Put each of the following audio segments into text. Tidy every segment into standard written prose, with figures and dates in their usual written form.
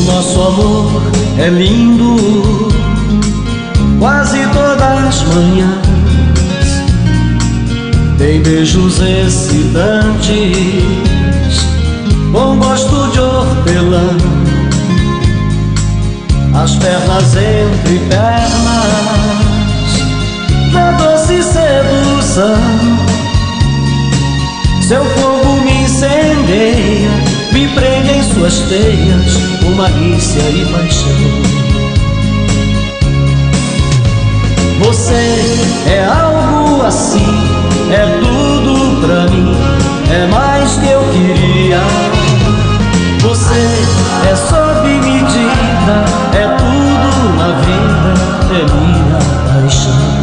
Nosso amor é lindo, quase todas as manhãs. Tem beijos excitantes, com gosto de hortelã. As pernas entre pernas, da doce sedução. Seu fogo me incendeia, me prende em suas teias, com malícia e paixão. Você é algo assim, é tudo pra mim, é mais que eu queria. Você é sob medida, é tudo na vida, é minha paixão.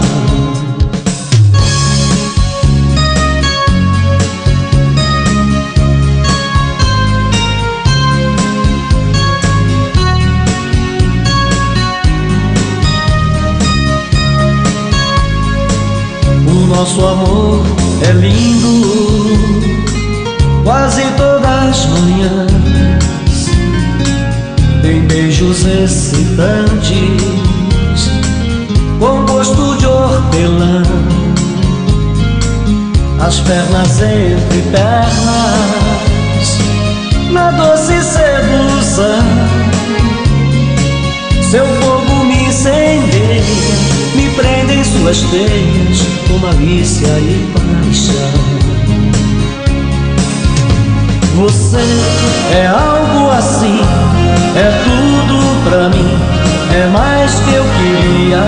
Nosso amor é lindo, quase todas as manhãs. Tem beijos excitantes, com gosto de hortelã. As pernas entre pernas, na doce sedução. Seu fogo me incendeia, me prende em suas teias, com malícia e paixão. Você é algo assim, é tudo pra mim, é mais que eu queria.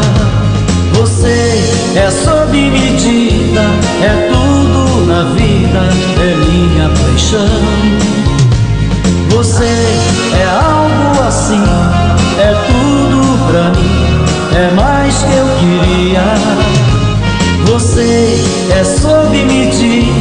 Você é sob medida, é tudo na vida, é minha paixão. Você é algo assim, é tudo pra mim, é mais que eu queria. Você é sob medida,